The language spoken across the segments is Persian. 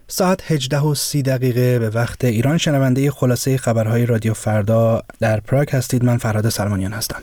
ساعت 18:30 به وقت ایران. شنونده خلاصه خبرهای رادیو فردا در پراگ هستید. من فرهاد سلمانیان هستم.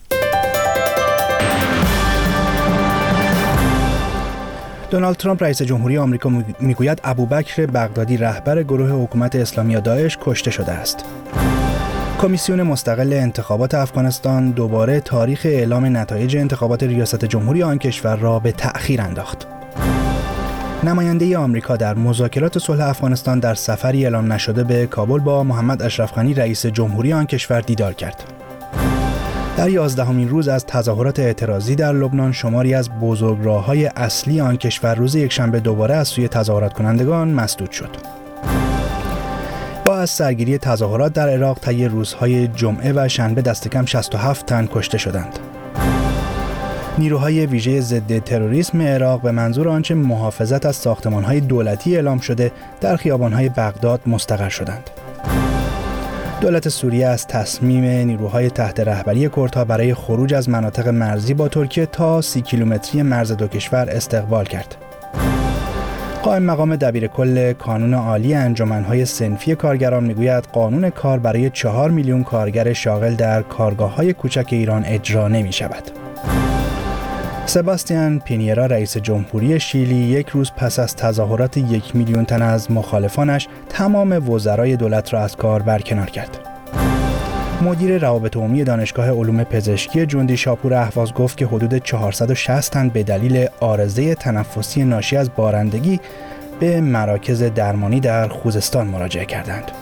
دونالد ترامپ رئیس جمهوری آمریکا میگوید ابوبکر بغدادی رهبر گروه حکومت اسلامی یا داعش کشته شده است. کمیسیون مستقل انتخابات افغانستان دوباره تاریخ اعلام نتایج انتخابات ریاست جمهوری آن کشور را به تأخیر انداخت. نماینده آمریکا در مذاکرات صلح افغانستان در سفری اعلام نشده به کابل با محمد اشرف غنی رئیس جمهوری آن کشور دیدار کرد. در 11مین روز از تظاهرات اعتراضی در لبنان، شماری از بزرگراه‌های اصلی آن کشور روز یکشنبه دوباره از سوی تظاهرات کنندگان مسدود شد. با از سرگیری تظاهرات در عراق طی روزهای جمعه و شنبه دست کم 67 تن کشته شدند. نیروهای ویژه ضد تروریسم عراق به منظور آنچه محافظت از ساختمان‌های دولتی اعلام شده در خیابان‌های بغداد مستقر شدند. دولت سوریه از تصمیم نیروهای تحت رهبری کردها برای خروج از مناطق مرزی با ترکیه تا 30 کیلومتری مرز دو کشور استقبال کرد. قائم مقام دبیرکل کانون عالی انجمن‌های صنفی کارگران میگوید قانون کار برای 4 میلیون کارگر شاغل در کارگاه‌های کوچک ایران اجرا نمی‌شود. سباستیان پینیرا رئیس جمهوری شیلی یک روز پس از تظاهرات 1 میلیون تن از مخالفانش تمام وزرای دولت را از کار برکنار کرد. مدیر روابط عمومی دانشگاه علوم پزشکی جندی شاپور اهواز گفت که حدود 460 تن به دلیل عارضه تنفسی ناشی از بارندگی به مراکز درمانی در خوزستان مراجعه کردند.